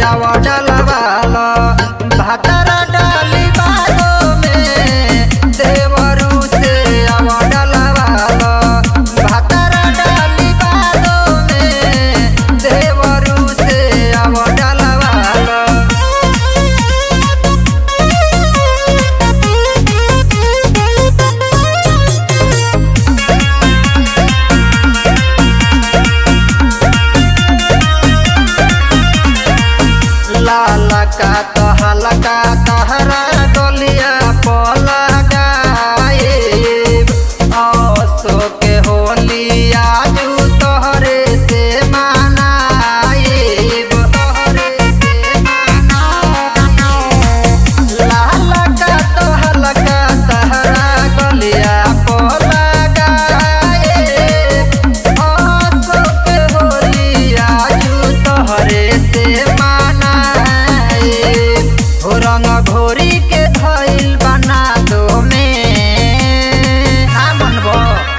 आवा डलवालो भातारा डाली बालो में देवरू से आवा डलवालो भातारा डाली बालो में देवरू से आवा डलवालो। लाला का तो हलका तहरा डोलिया पोला गायब औसो के होली आजू तोहरे से मनाइब तोहरे से मनाइब। लाला का तो हलका तहरा डोलिया पोला गायब औसो के होली आजू तोहरे से रंग घोरी के धइल बना दो में हमन बो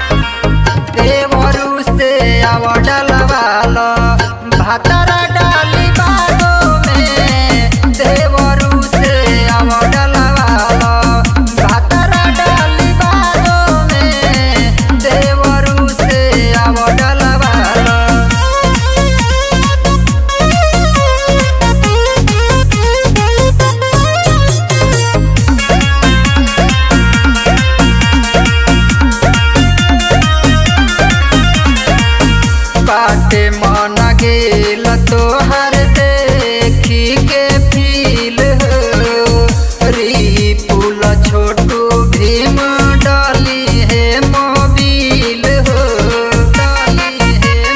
देवरू से आवा डलवालो भातारा डाली बालो में देवरू से आवा डलवालो भातारा डाली बालो में देवरू से आवा डलवालो। बाटे मन गेल तोहर देखी के फील हो रिपुल छोटू भीम डाली है मोबिल हो डाली है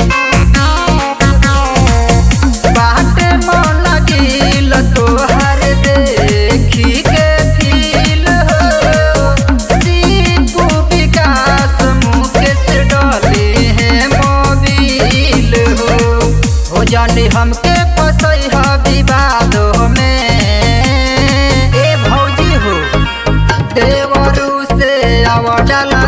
बाटे मन गेल तोहर देखी के फील हो दीपू विकास मुकेश डाली है मोबिल हो जानी हमके फसई ह विवादों में ए भौजी हो देवरू से आवा डाला